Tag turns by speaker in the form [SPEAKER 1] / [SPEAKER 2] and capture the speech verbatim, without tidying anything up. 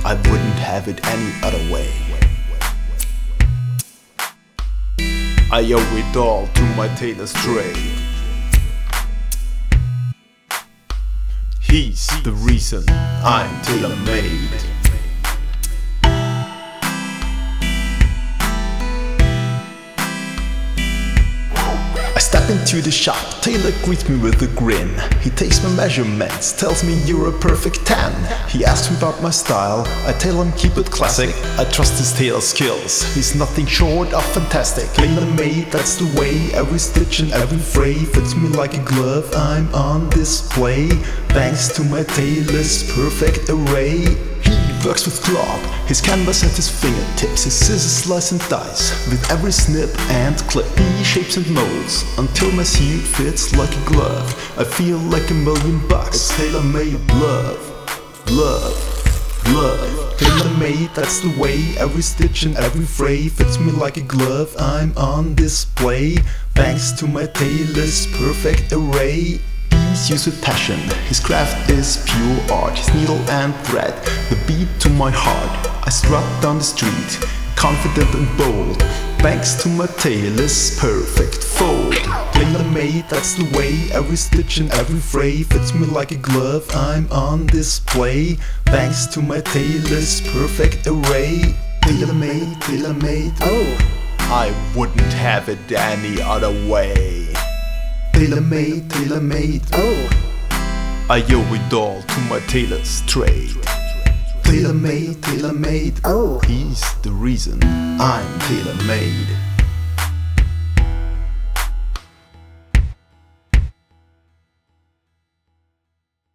[SPEAKER 1] I wouldn't have it any other way. I owe it all to my tailor's trade. He's the reason I'm tailor-made. I step into the shop, tailor greets me with a grin. He takes my measurements, tells me you're a perfect ten. He asks me about my style, I tell him keep it classic. I trust his tailor skills, he's nothing short of fantastic. Tailor-made, that's the way, every stitch and every fray fits me like a glove, I'm on display. Thanks to my tailor's perfect array. He works with cloth, his canvas at his fingertips, his scissors slice and dice with every snip and clip. He shapes and molds until my suit fits like a glove. I feel like a million bucks. Tailor-made love, love, love. Tailor-made, that's the way, every stitch and every fray fits me like a glove, I'm on display. Thanks to my tailor's perfect array. He's used with passion, his craft is pure art, his needle and thread, the beat to my heart. I strut down the street, confident and bold, thanks to my tailor's perfect fold. Tailor-made, that's the way, every stitch and every fray fits me like a glove, I'm on display. Thanks to my tailor's perfect array. Tailor-made, tailor-made, oh, I wouldn't have it any other way. Tailor-made, tailor-made, oh, I owe it all to my tailor's trade. Tailor-made, tailor-made, oh, he's the reason I'm tailor-made.